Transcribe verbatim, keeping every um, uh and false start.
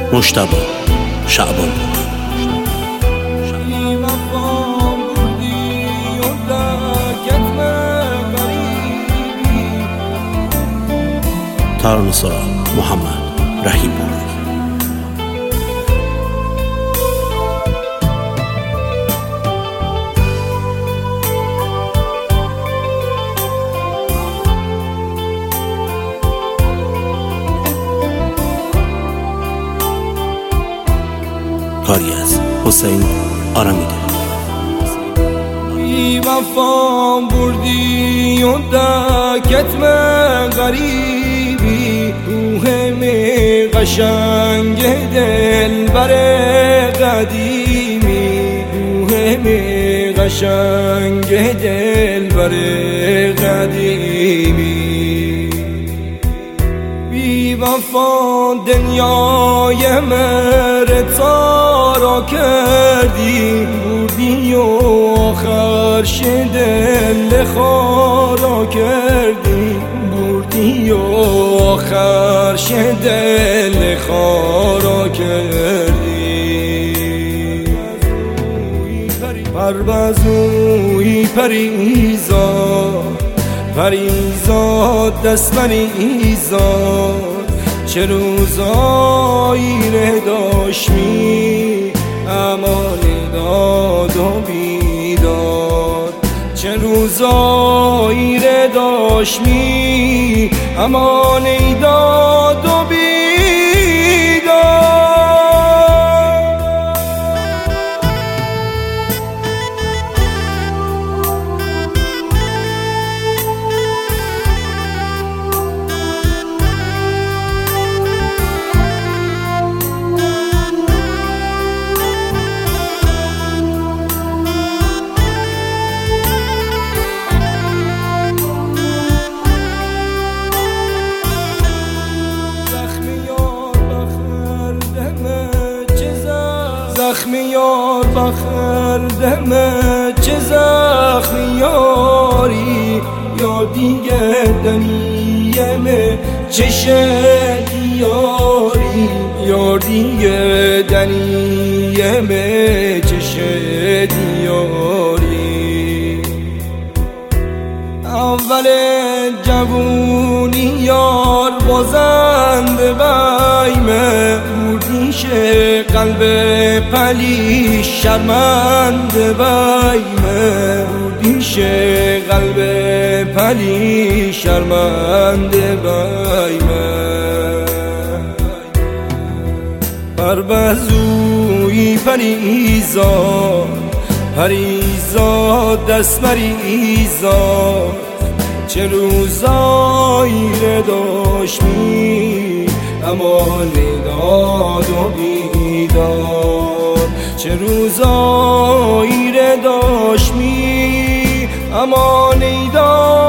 مجتبی شعبان. ترانه‌سرا محمد رحیم پور. کاری از حسین آرامیده. بی وفا بردی و دکتم غریبی، روح می قشنگ دل بر قدیمی، روح می قشنگ دل بر قدیمی. بی وفا دنیای مر تارا کردی، بودی و آخر دل خارا کردی، بودی و آخر دل خارا کردی. پروازوی پریزا پریزا دست مریزا، چه روزایی ره داشمی امان داد و بیداد، چه روزایی ره داشمی امان داد و بیداد. زخمی یار بخر دمه چه زخمی یاری، یا دیگه دنیمه چه دیاری، یا دیگه دنیمه چه دیاری. اول جوونی یار بازند بیمه، بردیش قلب پلی شرمند بیمه، بردیش قلب پلی شرمند بیمه. پروازوی پریزا پریزا دست مریزا، چه روزایی ره داشمی امان داد و بیداد، چه روزایی ره داشمی امان داد